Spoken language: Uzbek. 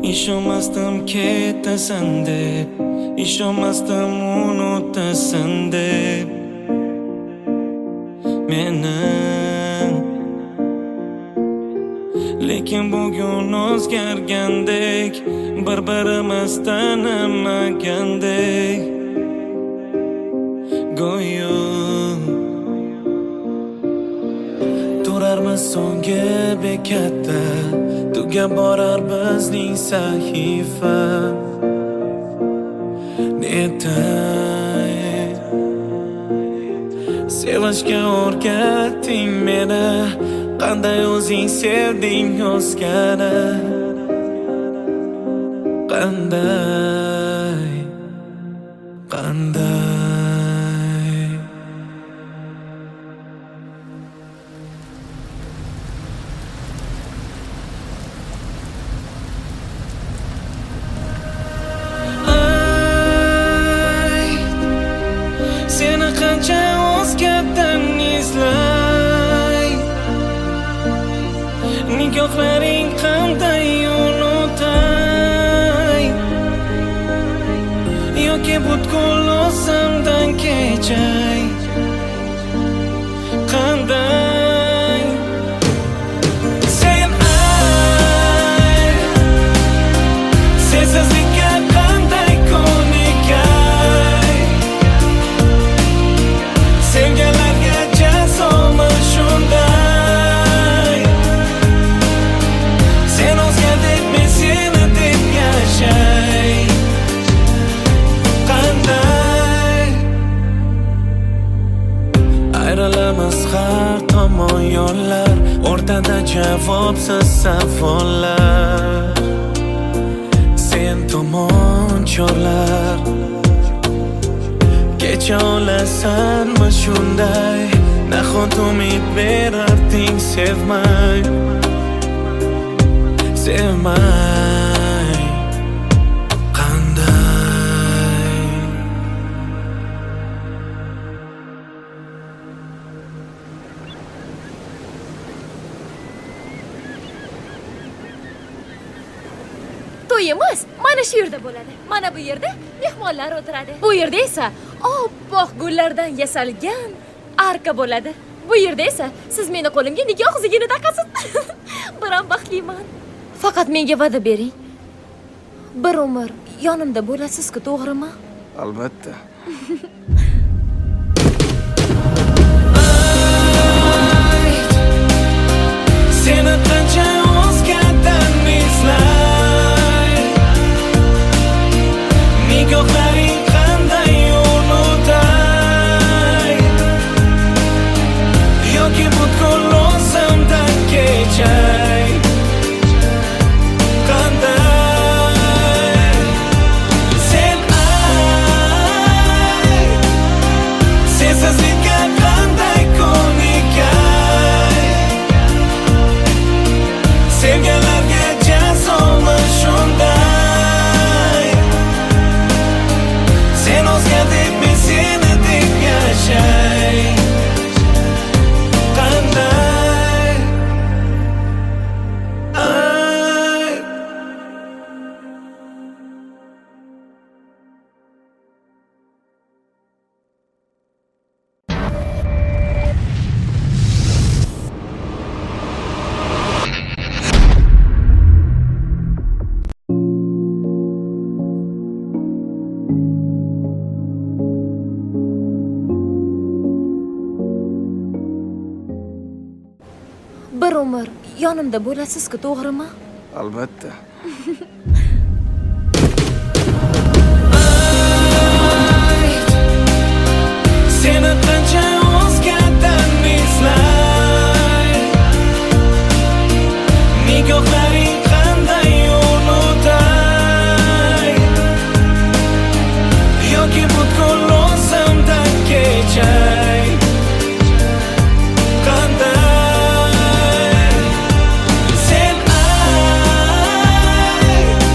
ishonmasdim ketasan deb, ishonmasdim unutasan deb meni. Lekin bugun o'zgargandek, bir-birimiz tanimagandek go'yo turarmiz so'nggi bekatda, tugab borar bizning sahifa. Netay sevishga o'rgatding meni, qanday o'zing sevding o'zgani, qanday seni qancha o'zgardan izlay, nigohlaring qanday unutay, yoki butkul o'zimdan kechay, qanday sen sensizlikka qanday ko'nikay, sevganlarga jazomi shunday, sen o'zgarding men seni deb yashay, qanday ayrilamiz har tomon yo'llar, o'rtada javobsiz savollar, sen tomon chorlar. Kecha olasanmi shunday, nahot umid berarding sevmay, qanday To'yimiz mana shu yerda bo'ladi. Mana bu yerda mehmonlar o'tiradi. Bu yerda esa oppoq gullardan yasalgan arka bo'ladi. Bu yerda esa siz meni qo'limga nikoh zigini taqasiz. Biram baxtliman. Faqat menga va'da bering. Bir umr yonimda bo'lasiz-ku, to'g'rimi? Albatta. Seni qancha o'zgardan izlay, nigohlaring qanday unutay, yoki butkul o'zimdan kechay, qanday sen sensizlikka qanday ko'nikay, sevganlarga jazomi shunday, sen o'zgarding men seni deb yashay, qanday Bir umr yonimda bo'lasiz-ku, to'g'rimi? albatta. Seni qancha o'zgardan izlay, nigohlaring qanday unutay, yoki butkul o'zimdan kechay, qanday sen